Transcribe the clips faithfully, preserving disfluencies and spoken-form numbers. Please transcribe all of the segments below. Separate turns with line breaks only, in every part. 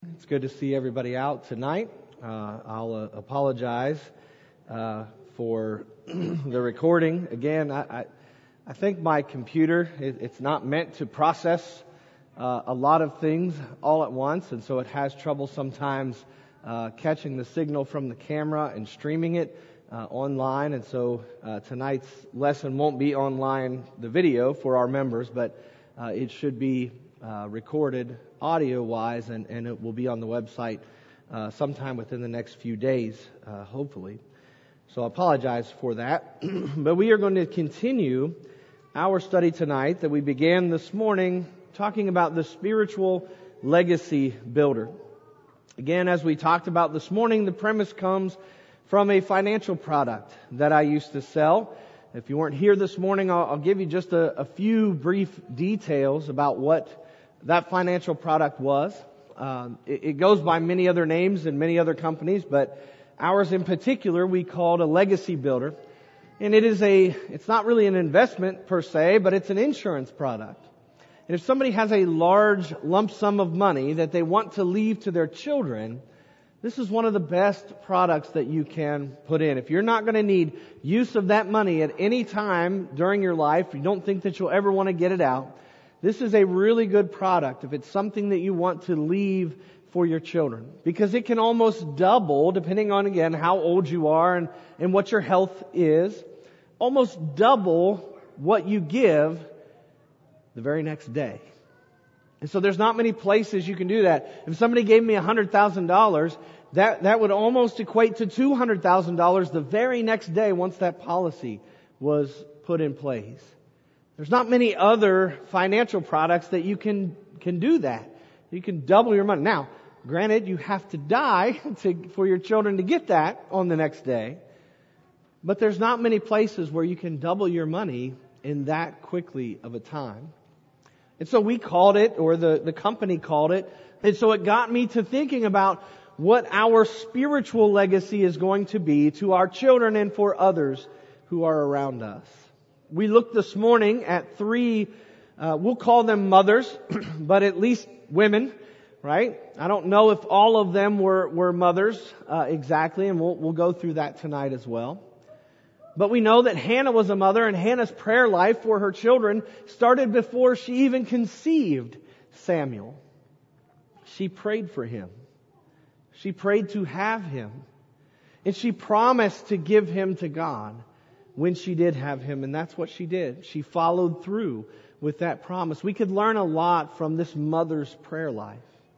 It's good to see everybody out tonight. Uh, I'll uh, apologize uh, for the recording. Again, I, I, I think my computer, it, it's not meant to process uh, a lot of things all at once, and so it has trouble sometimes uh, catching the signal from the camera and streaming it uh, online. And so uh, tonight's lesson won't be online, the video, for our members, but uh, it should be uh, recorded audio-wise, and, and it will be on the website uh, sometime within the next few days, uh, hopefully. So I apologize for that. But we are going to continue our study tonight that we began this morning, talking about the spiritual legacy builder. Again, as we talked about this morning, the premise comes from a financial product that I used to sell. If you weren't here this morning, I'll, I'll give you just a, a few brief details about what that financial product was. Um, it, it goes by many other names in many other companies, but ours in particular we called a legacy builder. And it is a, it's not really an investment per se, but it's an insurance product. And if somebody has a large lump sum of money that they want to leave to their children, this is one of the best products that you can put in. If you're not going to need use of that money at any time during your life, you don't think that you'll ever want to get it out, this is a really good product if it's something that you want to leave for your children. Because it can almost double, depending on, again, how old you are and, and what your health is, almost double what you give the very next day. And so there's not many places you can do that. If somebody gave me one hundred thousand dollars, that, that would almost equate to two hundred thousand dollars the very next day once that policy was put in place. There's not many other financial products that you can, can do that. You can double your money. Now, granted, you have to die to, for your children to get that on the next day. But there's not many places where you can double your money in that quickly of a time. And so we called it, or the, the company called it, and so it got me to thinking about what our spiritual legacy is going to be to our children and for others who are around us. We looked this morning at three, uh, we'll call them mothers, but at least women, right? I don't know if all of them were, were mothers uh, exactly, and we'll, we'll go through that tonight as well. But we know that Hannah was a mother, and Hannah's prayer life for her children started before she even conceived Samuel. She prayed for him. She prayed to have him. And she promised to give him to God when she did have him, and that's what she did. She followed through with that promise. We could learn a lot from this mother's prayer life.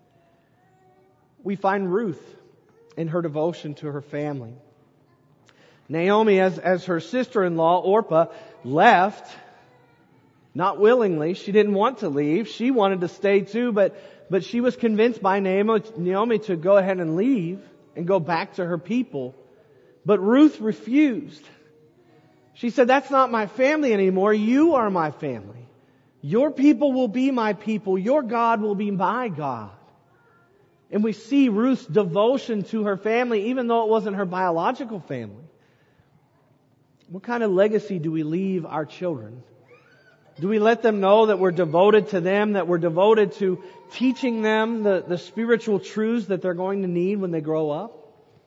We find Ruth in her devotion to her family. Naomi, as, as her sister-in-law, Orpah, left, not willingly. She didn't want to leave. She wanted to stay too, but, but she was convinced by Naomi, Naomi to go ahead and leave and go back to her people. But Ruth refused. She said, that's not my family anymore. You are my family. Your people will be my people. Your God will be my God. And we see Ruth's devotion to her family, even though it wasn't her biological family. What kind of legacy do we leave our children? Do we let them know that we're devoted to them, that we're devoted to teaching them the, the spiritual truths that they're going to need when they grow up?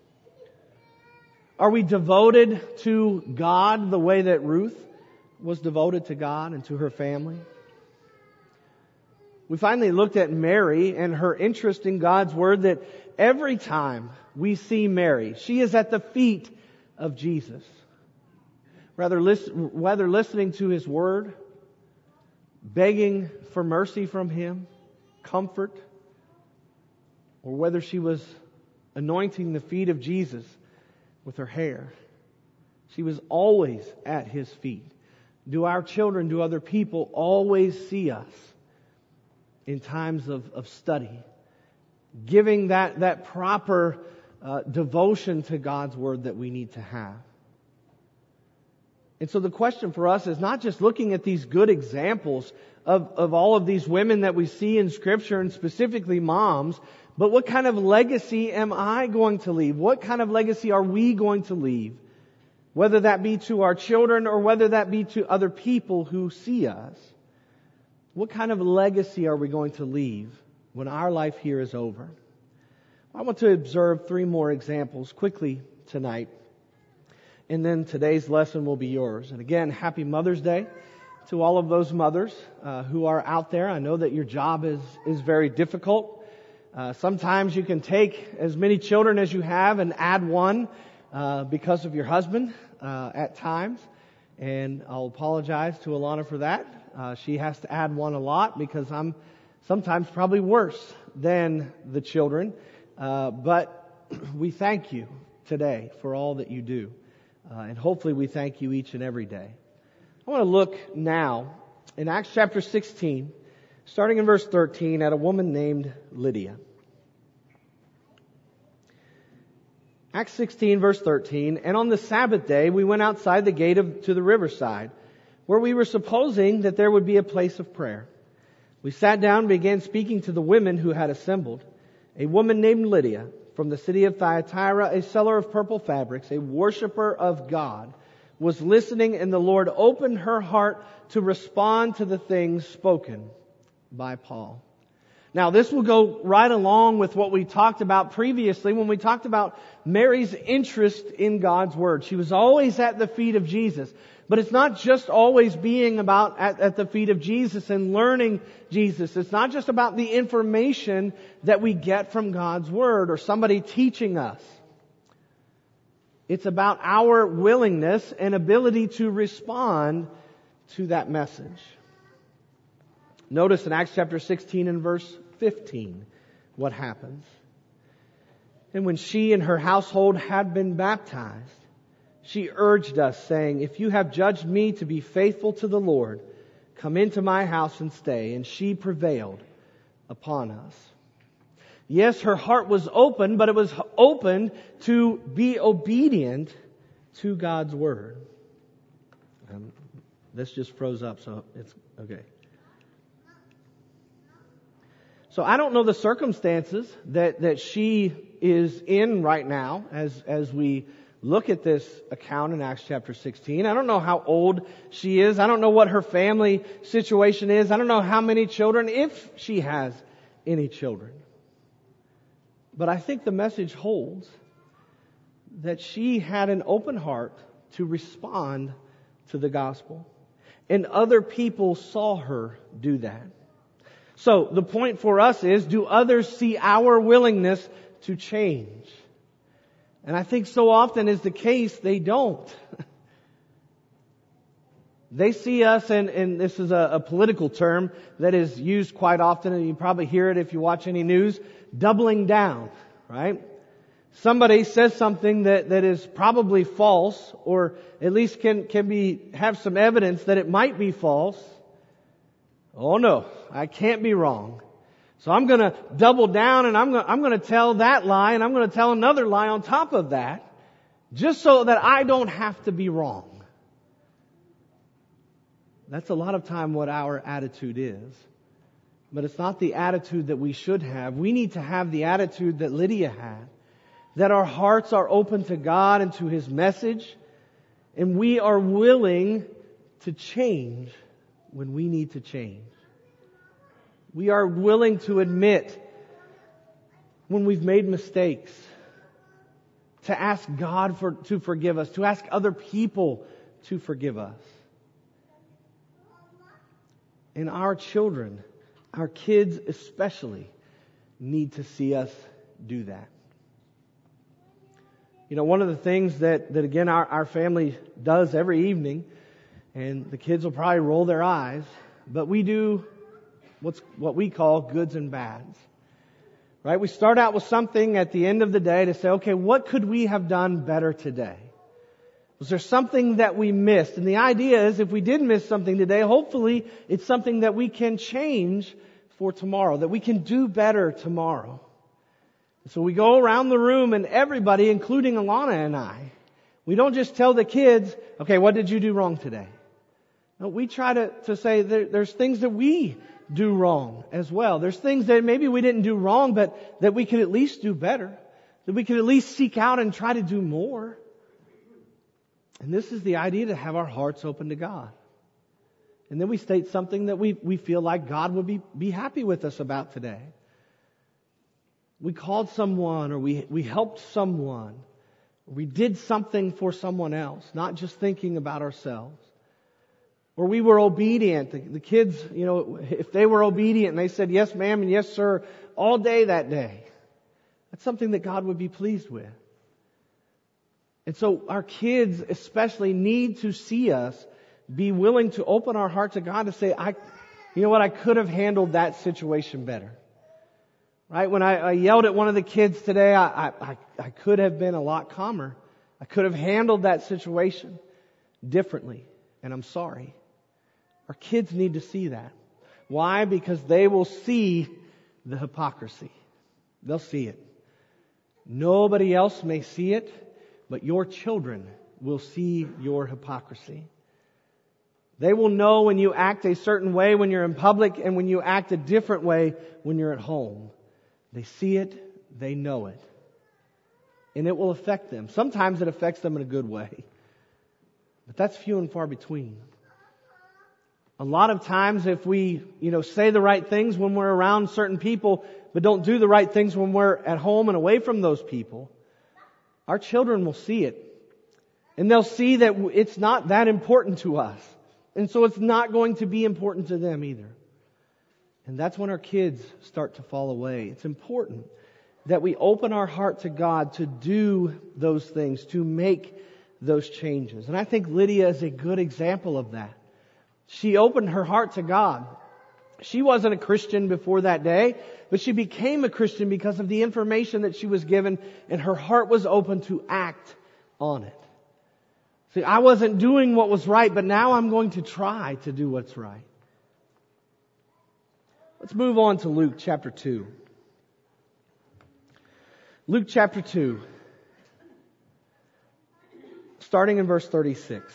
Are we devoted to God the way that Ruth was devoted to God and to her family? We finally looked at Mary and her interest in God's Word, that every time we see Mary, she is at the feet of Jesus. Rather, listen, whether listening to His Word, begging for mercy from Him, comfort, or whether she was anointing the feet of Jesus with her hair. She was always at His feet. Do our children, do other people always see us in times of, of study, giving that, that proper uh, devotion to God's Word that we need to have? And so the question for us is not just looking at these good examples of, of all of these women that we see in Scripture, and specifically moms, but what kind of legacy am I going to leave? What kind of legacy are we going to leave? Whether that be to our children or whether that be to other people who see us. What kind of legacy are we going to leave when our life here is over? I want to observe three more examples quickly tonight. And then today's lesson will be yours. And again, happy Mother's Day to all of those mothers uh, who are out there. I know that your job is, is very difficult. Uh, sometimes you can take as many children as you have and add one uh, because of your husband uh, at times. And I'll apologize to Alana for that. Uh, she has to add one a lot because I'm sometimes probably worse than the children. Uh, but we thank you today for all that you do. Uh, and hopefully we thank you each and every day. I want to look now in Acts chapter sixteen, starting in verse thirteen, at a woman named Lydia. Acts sixteen, verse thirteen, and on the Sabbath day we went outside the gate of, to the riverside, where we were supposing that there would be a place of prayer. We sat down and began speaking to the women who had assembled. A woman named Lydia, from the city of Thyatira, a seller of purple fabrics, a worshiper of God, was listening, and the Lord opened her heart to respond to the things spoken by Paul. Now, this will go right along with what we talked about previously when we talked about Mary's interest in God's Word. She was always at the feet of Jesus. But it's not just always being about at, at the feet of Jesus and learning Jesus. It's not just about the information that we get from God's Word or somebody teaching us. It's about our willingness and ability to respond to that message. Notice in Acts chapter sixteen and verse fifteen what happens. And when she and her household had been baptized, she urged us, saying, "If you have judged me to be faithful to the Lord, come into my house and stay." And she prevailed upon us. Yes, her heart was open, but it was open to be obedient to God's Word. Um, this just froze up, so it's okay. So I don't know the circumstances that, that she is in right now as, as we look at this account in Acts chapter sixteen. I don't know how old she is. I don't know what her family situation is. I don't know how many children, if she has any children. But I think the message holds that she had an open heart to respond to the gospel. And other people saw her do that. So the point for us is, do others see our willingness to change? And I think so often is the case, they don't. They see us, and, and this is a, a political term that is used quite often, and you probably hear it if you watch any news, doubling down, right? Somebody says something that, that is probably false, or at least can, can be, have some evidence that it might be false. Oh no, I can't be wrong. So I'm going to double down, and I'm going I'm going to tell that lie, and I'm going to tell another lie on top of that, just so that I don't have to be wrong. That's a lot of time what our attitude is. But it's not the attitude that we should have. We need to have the attitude that Lydia had, that our hearts are open to God and to His message, and we are willing to change when we need to change. We are willing to admit when we've made mistakes, to ask God for, to forgive us, to ask other people to forgive us. And our children, our kids especially, need to see us do that. You know, one of the things that, that again, our, our family does every evening, and the kids will probably roll their eyes, but we do what's what we call goods and bads. Right? We start out with something at the end of the day to say, okay, what could we have done better today? Was there something that we missed? And the idea is, if we did miss something today, hopefully it's something that we can change for tomorrow, that we can do better tomorrow. So we go around the room, and everybody, including Alana and I, we don't just tell the kids, okay, what did you do wrong today? No, we try to, to say there, there's things that we do wrong as well. There's things that maybe we didn't do wrong, but that we could at least do better. That we could at least seek out and try to do more. And this is the idea, to have our hearts open to God. And then we state something that we, we feel like God would be, be happy with us about today. we called someone, or we, we helped someone, or we did something for someone else, not just thinking about ourselves. Or we were obedient. The, the kids, you know, if they were obedient and they said yes ma'am and yes sir all day that day, that's something that God would be pleased with. And so our kids especially need to see us be willing to open our heart to God to say, I, you know what, I could have handled that situation better. Right? When I, I yelled at one of the kids today, I, I, I could have been a lot calmer. I could have handled that situation differently. And I'm sorry. Our kids need to see that. Why? Because they will see the hypocrisy. They'll see it. Nobody else may see it, but your children will see your hypocrisy. They will know when you act a certain way when you're in public and when you act a different way when you're at home. They see it, they know it. And it will affect them. Sometimes it affects them in a good way. But that's few and far between. A lot of times if we, you know, say the right things when we're around certain people, but don't do the right things when we're at home and away from those people, our children will see it. And they'll see that it's not that important to us. And so it's not going to be important to them either. And that's when our kids start to fall away. It's important that we open our heart to God to do those things, to make those changes. And I think Lydia is a good example of that. She opened her heart to God. She wasn't a Christian before that day, but she became a Christian because of the information that she was given, and her heart was open to act on it. See, I wasn't doing what was right, but now I'm going to try to do what's right. Let's move on to Luke chapter two. Luke chapter two, starting in verse thirty-six.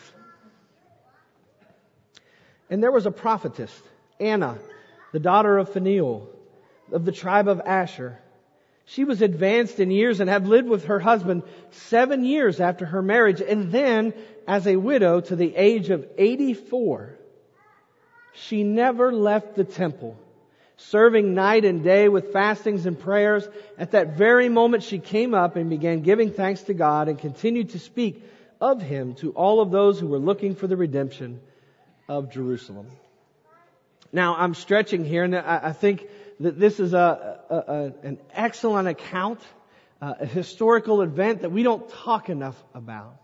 And there was a prophetess, Anna, the daughter of Phanuel, of the tribe of Asher. She was advanced in years and had lived with her husband seven years after her marriage, and then as a widow to the age of eighty-four. She never left the temple, serving night and day with fastings and prayers. At that very moment she came up and began giving thanks to God and continued to speak of Him to all of those who were looking for the redemption of Jerusalem. Now, I'm stretching here, and I, I think that this is a, a, a an excellent account, uh, a historical event that we don't talk enough about.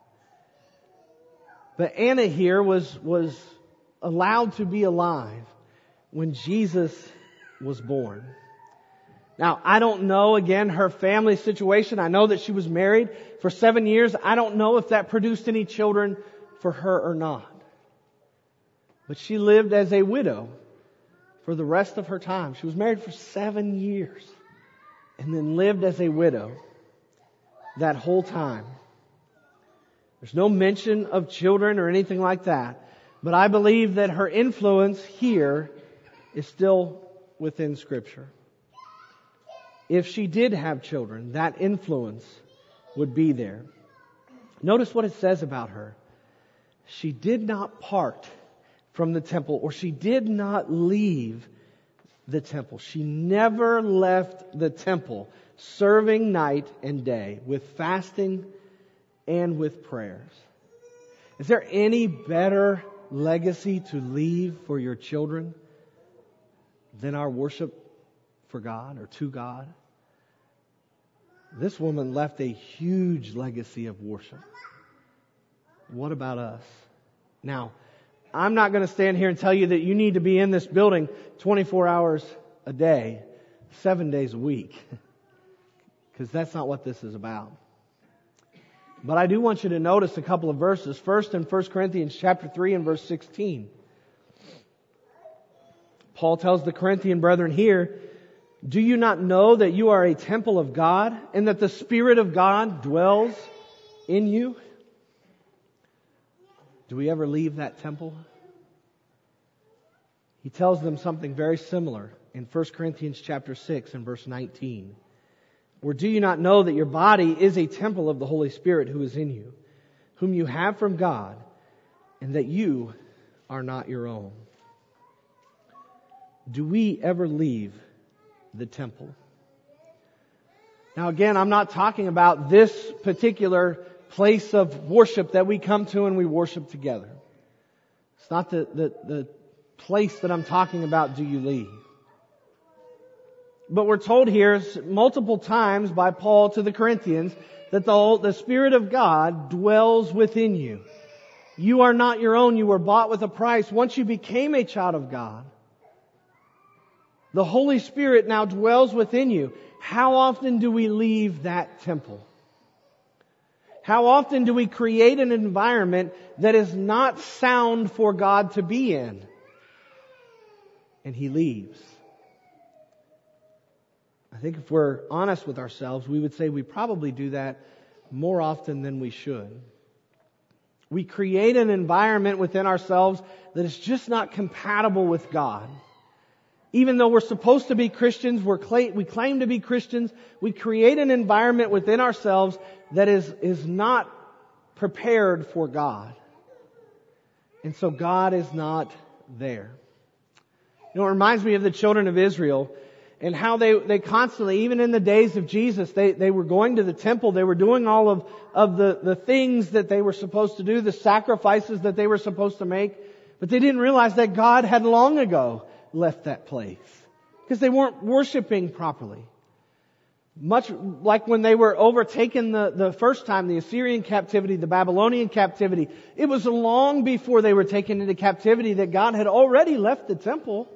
But Anna here was was allowed to be alive when Jesus was born. Now, I don't know, again, her family situation. I know that she was married for seven years. I don't know if that produced any children for her or not. But she lived as a widow for the rest of her time. She was married for seven years and then lived as a widow that whole time. There's no mention of children or anything like that. But I believe that her influence here is still within Scripture. If she did have children, that influence would be there. Notice what it says about her. She did not part from the temple, or she did not leave the temple. She never left the temple, serving night and day with fasting and with prayers. Is there any better legacy to leave for your children than our worship for God or to God? This woman left a huge legacy of worship. What about us? Now, I'm not going to stand here and tell you that you need to be in this building twenty-four hours a day, seven days a week, because that's not what this is about. But I do want you to notice a couple of verses. First, in First Corinthians chapter three and verse sixteen. Paul tells the Corinthian brethren here, "Do you not know that you are a temple of God and that the Spirit of God dwells in you?" Do we ever leave that temple? He tells them something very similar in First Corinthians chapter six and verse nineteen. Or do you not know that your body is a temple of the Holy Spirit who is in you, whom you have from God, and that you are not your own? Do we ever leave the temple? Now again, I'm not talking about this particular place of worship that we come to and we worship together. It's not the, the, the place that I'm talking about, do you leave? But we're told here multiple times by Paul to the Corinthians that the, the Spirit of God dwells within you. You are not your own. You were bought with a price. Once you became a child of God, the Holy Spirit now dwells within you. How often do we leave that temple? How often do we create an environment that is not sound for God to be in? And He leaves. I think if we're honest with ourselves, we would say we probably do that more often than we should. We create an environment within ourselves that is just not compatible with God. Even though we're supposed to be Christians, we're cla- we claim to be Christians, we create an environment within ourselves that is, is not prepared for God. And so God is not there. You know, it reminds me of the children of Israel and how they, they constantly, even in the days of Jesus, they, they were going to the temple, they were doing all of, of the, the things that they were supposed to do, the sacrifices that they were supposed to make, but they didn't realize that God had long ago left that place because they weren't worshiping properly. Much like when they were overtaken the, the first time, the Assyrian captivity, the Babylonian captivity, it was long before they were taken into captivity that God had already left the temple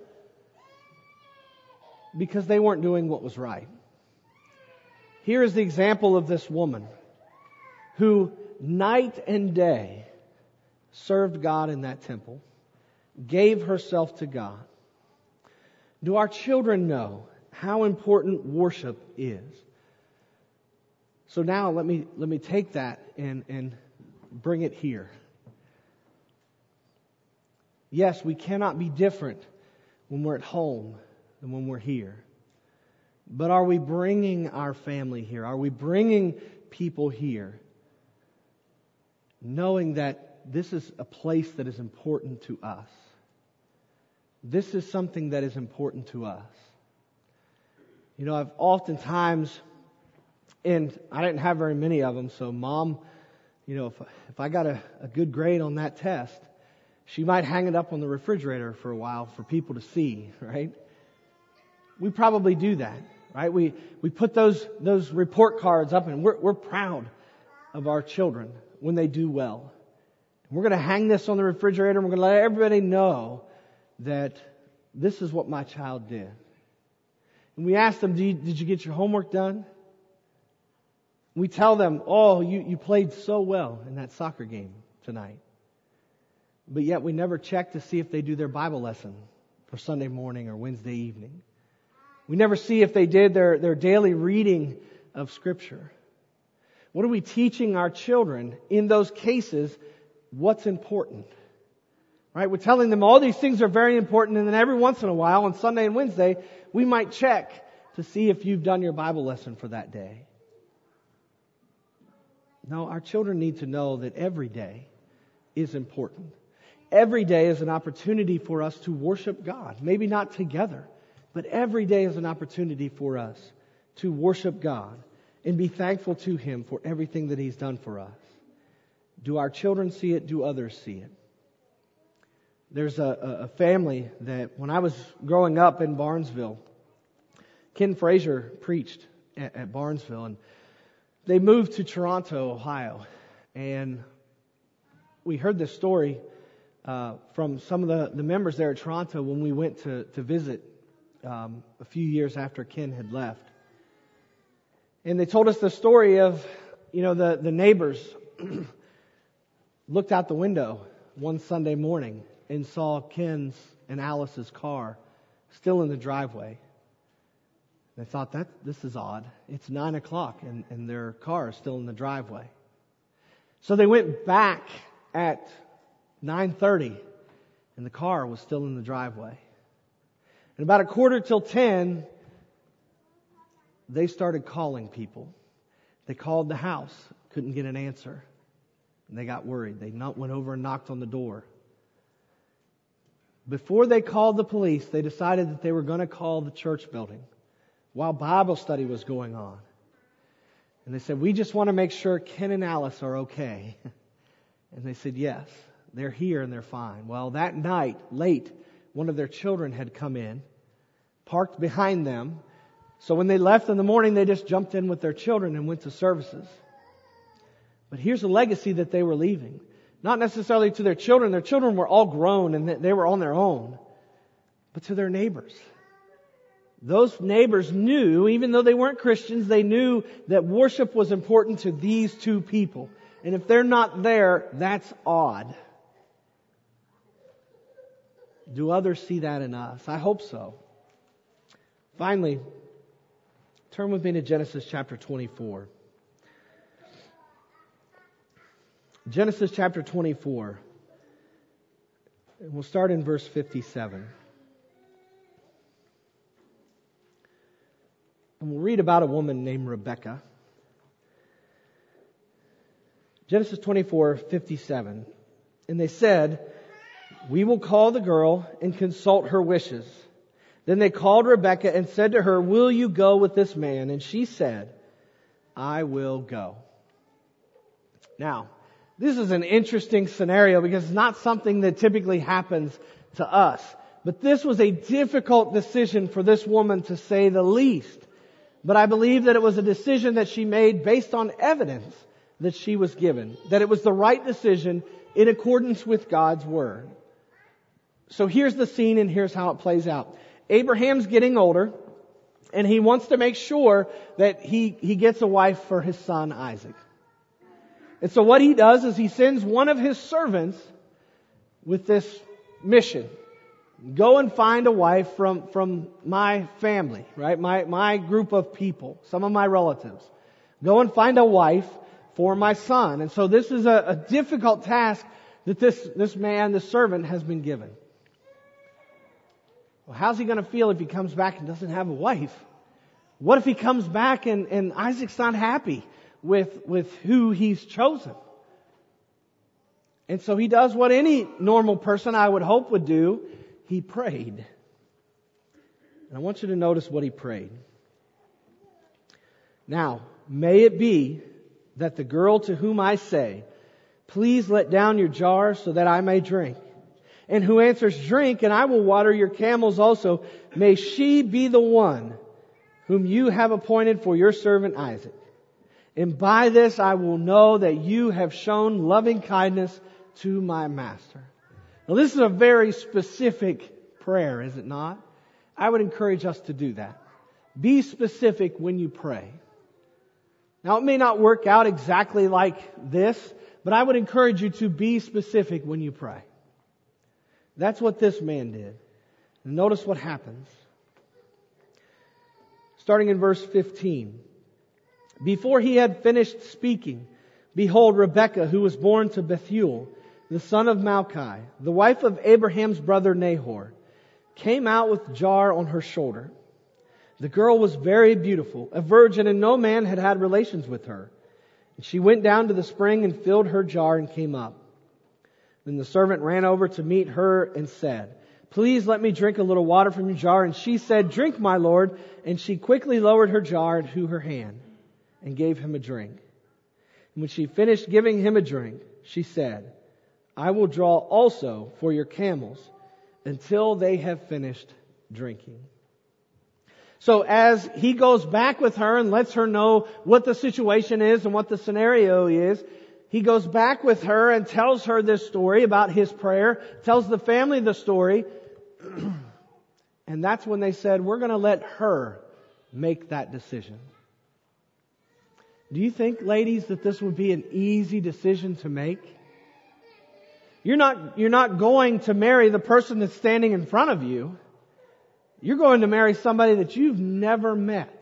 because they weren't doing what was right. Here is the example of this woman who night and day served God in that temple, gave herself to God. Do our children know how important worship is? So now let me let me take that and, and bring it here. Yes, we cannot be different when we're at home than when we're here. But are we bringing our family here? Are we bringing people here knowing that this is a place that is important to us? This is something that is important to us. You know, I've oftentimes, and I didn't have very many of them, so Mom, you know, if, if I got a, a good grade on that test, she might hang it up on the refrigerator for a while for people to see, right? We probably do that, right? We we put those those report cards up and we're we're proud of our children when they do well. We're going to hang this on the refrigerator and we're going to let everybody know that this is what my child did. And we ask them, did you, did you get your homework done? We tell them, oh, you, you played so well in that soccer game tonight. But yet we never check to see if they do their Bible lesson for Sunday morning or Wednesday evening. We never see if they did their, their daily reading of Scripture. What are we teaching our children in those cases? What's important? Right? We're telling them all these things are very important, and then every once in a while, on Sunday and Wednesday, we might check to see if you've done your Bible lesson for that day. No, our children need to know that every day is important. Every day is an opportunity for us to worship God. Maybe not together, but every day is an opportunity for us to worship God and be thankful to Him for everything that He's done for us. Do our children see it? Do others see it? There's a, a family that when I was growing up in Barnesville, Ken Frazier preached at, at Barnesville, and they moved to Toronto, Ohio. And we heard this story uh, from some of the, the members there at Toronto when we went to, to visit um, a few years after Ken had left. And they told us the story of, you know, the, the neighbors looked out the window one Sunday morning and saw Ken's and Alice's car still in the driveway. They thought, that this is odd. It's nine o'clock and, and their car is still in the driveway. So they went back at nine thirty and the car was still in the driveway. And about a quarter till ten, they started calling people. They called the house, couldn't get an answer. And they got worried. They went over and knocked on the door. Before they called the police, they decided that they were going to call the church building while Bible study was going on. And they said, we just want to make sure Ken and Alice are okay. And they said, yes, they're here and they're fine. Well, that night, late, one of their children had come in, parked behind them. So when they left in the morning, they just jumped in with their children and went to services. But here's a legacy that they were leaving. Not necessarily to their children. Their children were all grown and they were on their own. But to their neighbors. Those neighbors knew, even though they weren't Christians, they knew that worship was important to these two people. And if they're not there, that's odd. Do others see that in us? I hope so. Finally, turn with me to Genesis chapter twenty-four. Genesis chapter twenty-four. And we'll start in verse fifty-seven. And we'll read about a woman named Rebekah. Genesis twenty-four, fifty-seven. And they said, we will call the girl and consult her wishes. Then they called Rebekah and said to her, will you go with this man? And she said, I will go. Now, this is an interesting scenario because it's not something that typically happens to us. But this was a difficult decision for this woman, to say the least. But I believe that it was a decision that she made based on evidence that she was given. That it was the right decision in accordance with God's Word. So here's the scene and here's how it plays out. Abraham's getting older and he wants to make sure that he, he gets a wife for his son Isaac. And so what he does is he sends one of his servants with this mission. Go and find a wife from, from my family, right? My, my group of people, some of my relatives. Go and find a wife for my son. And so this is a, a difficult task that this, this man, this servant, has been given. Well, how's he going to feel if he comes back and doesn't have a wife? What if he comes back and, and Isaac's not happy with, with who he's chosen? And so he does what any normal person, I would hope, would do. He prayed. And I want you to notice what he prayed. Now, may it be that the girl to whom I say, please let down your jar so that I may drink, and who answers, drink, and I will water your camels also, may she be the one whom you have appointed for your servant Isaac. And by this I will know that you have shown loving kindness to my master. Now this is a very specific prayer, is it not? I would encourage us to do that. Be specific when you pray. Now it may not work out exactly like this, but I would encourage you to be specific when you pray. That's what this man did. And notice what happens. Starting in verse fifteen. Before he had finished speaking, behold, Rebekah, who was born to Bethuel, the son of Malchi, the wife of Abraham's brother Nahor, came out with jar on her shoulder. The girl was very beautiful, a virgin, and no man had had relations with her. And she went down to the spring and filled her jar and came up. Then the servant ran over to meet her and said, please let me drink a little water from your jar. And she said, drink, my lord. And she quickly lowered her jar to her hand and gave him a drink. And when she finished giving him a drink, she said, I will draw also for your camels until they have finished drinking. So as he goes back with her and lets her know what the situation is and what the scenario is, he goes back with her and tells her this story about his prayer, tells the family the story. And that's when they said, we're going to let her make that decision. Do you think, ladies, that this would be an easy decision to make? You're not, you're not going to marry the person that's standing in front of you. You're going to marry somebody that you've never met.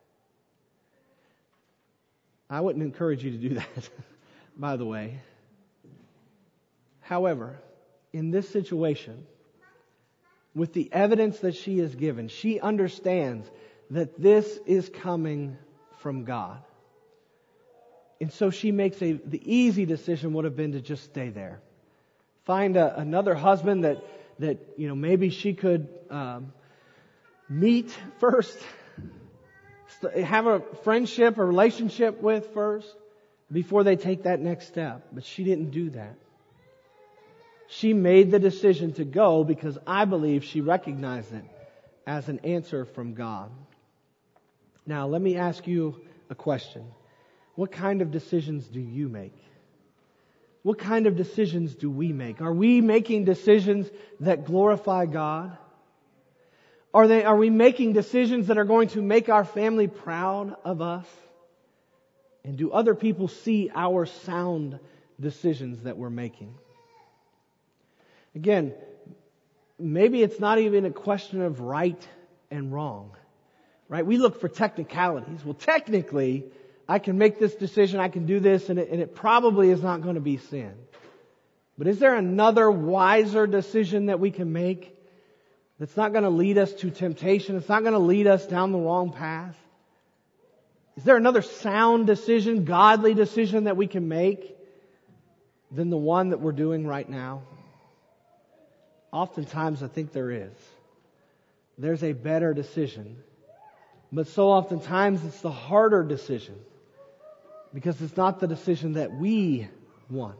I wouldn't encourage you to do that, by the way. However, in this situation, with the evidence that she is given, she understands that this is coming from God. And so she makes a, the easy decision would have been to just stay there. Find a, another husband that, that, you know, maybe she could um, meet first. have a friendship, a relationship with first, before they take that next step. But she didn't do that. She made the decision to go because I believe she recognized it as an answer from God. Now, let me ask you a question. What kind of decisions do you make? What kind of decisions do we make? Are we making decisions that glorify God? Are they, are we making decisions that are going to make our family proud of us? And do other people see our sound decisions that we're making? Again, maybe it's not even a question of right and wrong. Right? We look for technicalities. Well, technically, I can make this decision, I can do this, and it, and it probably is not going to be sin. But is there another wiser decision that we can make that's not going to lead us to temptation? It's not going to lead us down the wrong path? Is there another sound decision, godly decision that we can make than the one that we're doing right now? Oftentimes I think there is. There's a better decision. But so oftentimes it's the harder decision. Because it's not the decision that we want.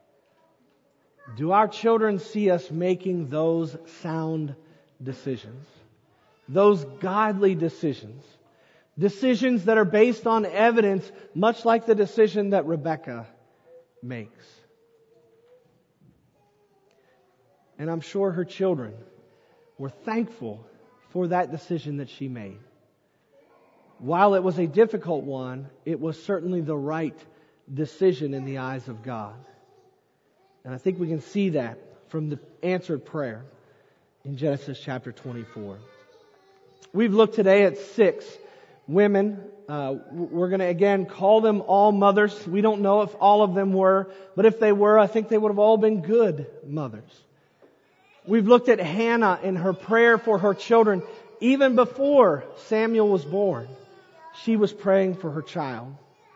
Do our children see us making those sound decisions? Those godly decisions? Decisions that are based on evidence, much like the decision that Rebecca makes. And I'm sure her children were thankful for that decision that she made. While it was a difficult one, it was certainly the right decision in the eyes of God. And I think we can see that from the answered prayer in Genesis chapter twenty-four. We've looked today at six women. Uh, we're going to again call them all mothers. We don't know if all of them were, but if they were, I think they would have all been good mothers. We've looked at Hannah in her prayer for her children. Even before Samuel was born, she was praying for her child.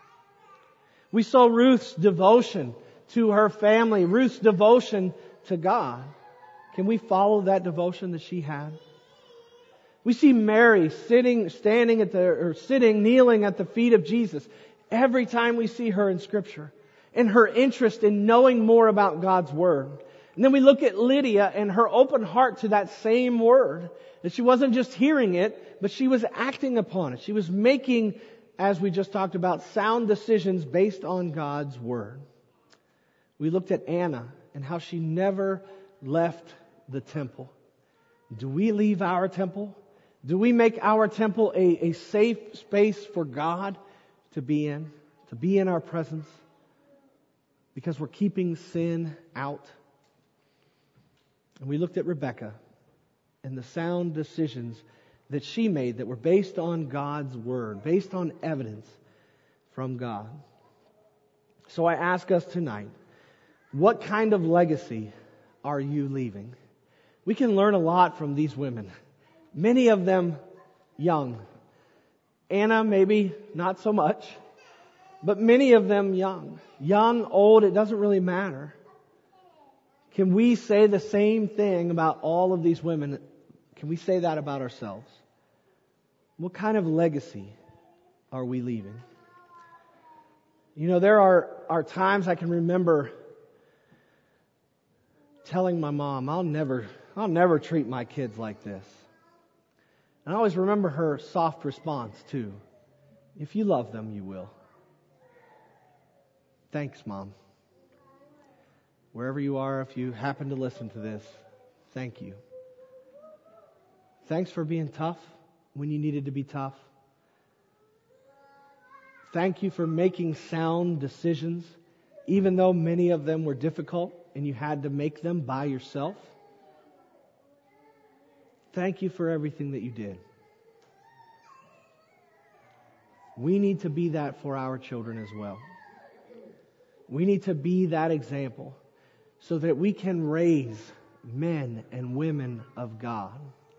We saw Ruth's devotion to her family, Ruth's devotion to God. Can we follow that devotion that she had? We see Mary sitting, standing at the, or sitting, kneeling at the feet of Jesus every time we see her in Scripture, and her interest in knowing more about God's Word. And then we look at Lydia and her open heart to that same Word, that she wasn't just hearing it, but she was acting upon it. She was making, as we just talked about, sound decisions based on God's Word. We looked at Anna and how she never left the temple. Do we leave our temple? Do we make our temple a, a safe space for God to be in, to be in our presence? Because we're keeping sin out. And we looked at Rebecca and the sound decisions that she made that were based on God's Word, based on evidence from God. So I ask us tonight, what kind of legacy are you leaving? We can learn a lot from these women. Many of them young. Anna, maybe not so much. But many of them young. Young, old, it doesn't really matter. Can we say the same thing about all of these women? Can we say that about ourselves? What kind of legacy are we leaving? You know, there are, are times I can remember telling my mom, I'll never, I'll never treat my kids like this. And I always remember her soft response too. If you love them, you will. Thanks, Mom. Wherever you are, if you happen to listen to this, thank you. Thanks for being tough when you needed to be tough. Thank you for making sound decisions, even though many of them were difficult and you had to make them by yourself. Thank you for everything that you did. We need to be that for our children as well. We need to be that example so that we can raise men and women of God.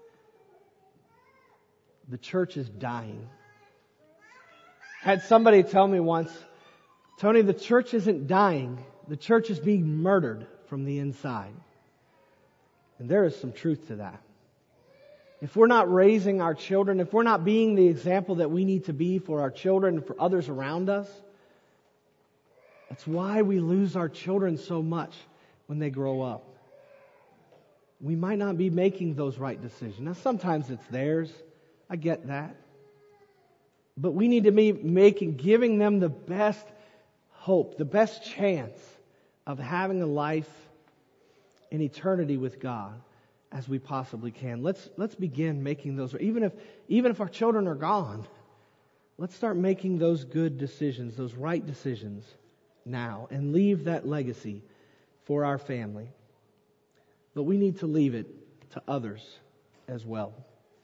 The church is dying. I had somebody tell me once, Tony, the church isn't dying. The church is being murdered from the inside. And there is some truth to that. if we're not raising our children, if we're not being the example that we need to be for our children and for others around us, that's why we lose our children so much when they grow up. We might not be making those right decisions. Now, sometimes it's theirs. I get that. But we need to be making, giving them the best hope, the best chance of having a life in eternity with God as we possibly can. Let's let's begin making those. Even if even if our children are gone, let's start making those good decisions, those right decisions now, and leave that legacy for our family. But we need to leave it to others as well.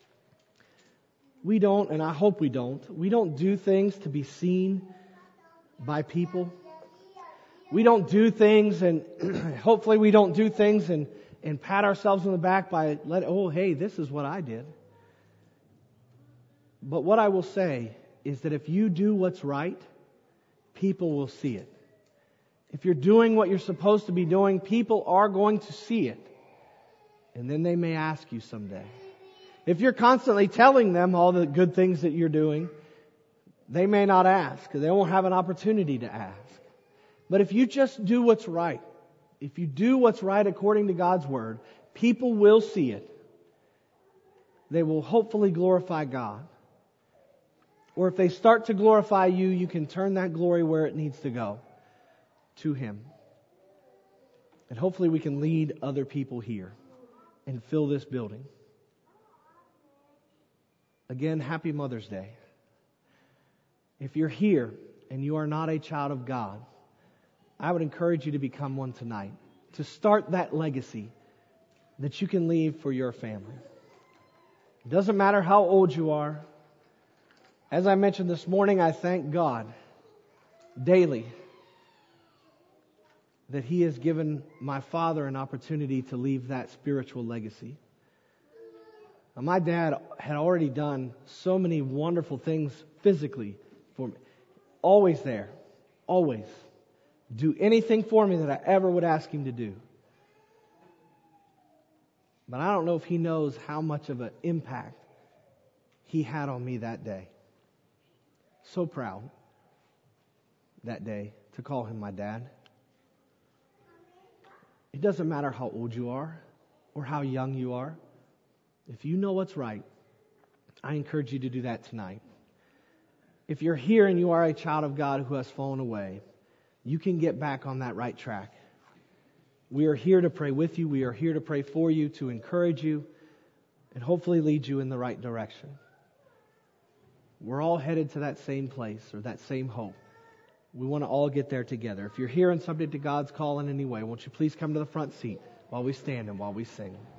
We don't, and I hope we don't, we don't do things to be seen by people. We don't do things, and hopefully we don't do things and, and pat ourselves on the back by, let, oh, hey, this is what I did. But what I will say is that if you do what's right, people will see it. If you're doing what you're supposed to be doing, people are going to see it. And then they may ask you someday. If you're constantly telling them all the good things that you're doing, they may not ask. They won't have an opportunity to ask. But if you just do what's right, if you do what's right according to God's Word, people will see it. They will hopefully glorify God. Or if they start to glorify you, you can turn that glory where it needs to go, to Him. And hopefully we can lead other people here and fill this building. Again, happy Mother's Day. If you're here and you are not a child of God, I would encourage you to become one tonight, to start that legacy that you can leave for your family. It doesn't matter how old you are. As I mentioned this morning, I thank God daily that He has given my father an opportunity to leave that spiritual legacy. Now, my dad had already done so many wonderful things physically for me. Always there. Always. Do anything for me that I ever would ask him to do. But I don't know if he knows how much of an impact he had on me that day. So proud that day to call him my dad. It doesn't matter how old you are or how young you are. If you know what's right, I encourage you to do that tonight. If you're here and you are a child of God who has fallen away, you can get back on that right track. We are here to pray with you. We are here to pray for you, to encourage you, and hopefully lead you in the right direction. We're all headed to that same place or that same hope. We want to all get there together. If you're here and subject to God's call in any way, won't you please come to the front seat while we stand and while we sing.